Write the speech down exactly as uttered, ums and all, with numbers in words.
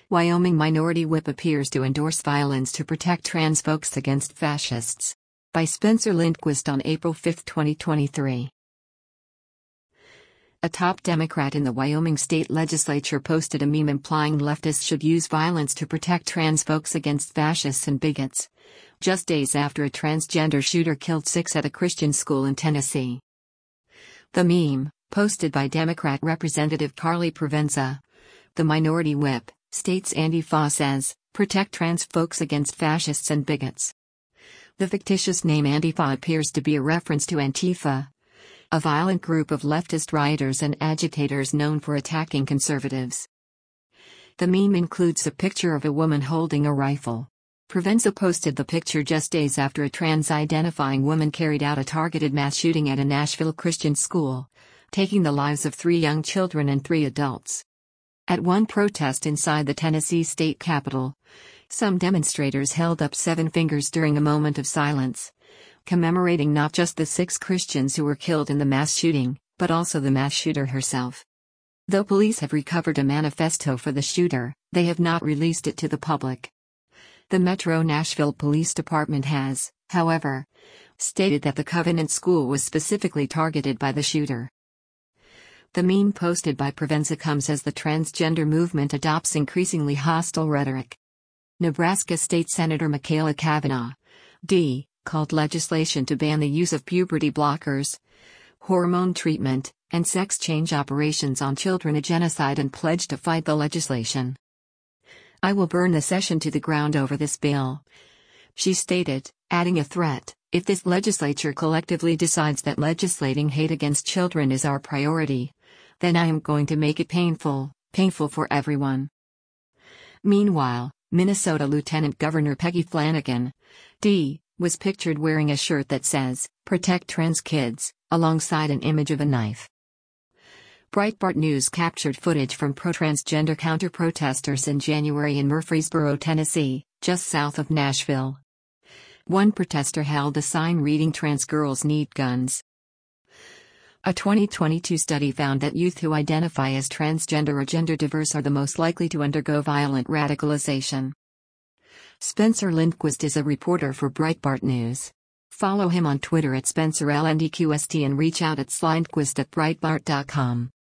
Wyoming Minority Whip appears to endorse violence to protect trans folks against fascists. By Spencer Lindquist on April fifth, twenty twenty-three. A top Democrat in the Wyoming state legislature posted a meme implying leftists should use violence to protect trans folks against fascists and bigots, just days after a transgender shooter killed six at a Christian school in Tennessee. The meme, posted by Democrat Representative Carly Provenza, the Minority Whip, states Antifa says, "Protect trans folks against fascists and bigots." The fictitious name Antifa appears to be a reference to Antifa, a violent group of leftist rioters and agitators known for attacking conservatives. The meme includes a picture of a woman holding a rifle. Provenza posted the picture just days after a trans-identifying woman carried out a targeted mass shooting at a Nashville Christian school, taking the lives of three young children and three adults. At one protest inside the Tennessee state capitol, some demonstrators held up seven fingers during a moment of silence, commemorating not just the six Christians who were killed in the mass shooting, but also the mass shooter herself. Though police have recovered a manifesto for the shooter, they have not released it to the public. The Metro Nashville Police Department has, however, stated that the Covenant School was specifically targeted by the shooter. The meme posted by Provenza comes as the transgender movement adopts increasingly hostile rhetoric. Nebraska State Senator Michaela Cavanaugh, D., called legislation to ban the use of puberty blockers, hormone treatment, and sex change operations on children a genocide and pledged to fight the legislation. "I will burn the session to the ground over this bill," she stated, adding a threat, "If this legislature collectively decides that legislating hate against children is our priority, then I am going to make it painful, painful for everyone." Meanwhile, Minnesota Lieutenant Governor Peggy Flanagan, D., was pictured wearing a shirt that says, "Protect Trans Kids," alongside an image of a knife. Breitbart News captured footage from pro-transgender counter-protesters in January in Murfreesboro, Tennessee, just south of Nashville. One protester held a sign reading "Trans girls need guns." A twenty twenty-two study found that youth who identify as transgender or gender diverse are the most likely to undergo violent radicalization. Spencer Lindquist is a reporter for Breitbart News. Follow him on Twitter at Spencer L N D Q S T and reach out at slindquist at breitbart dot com.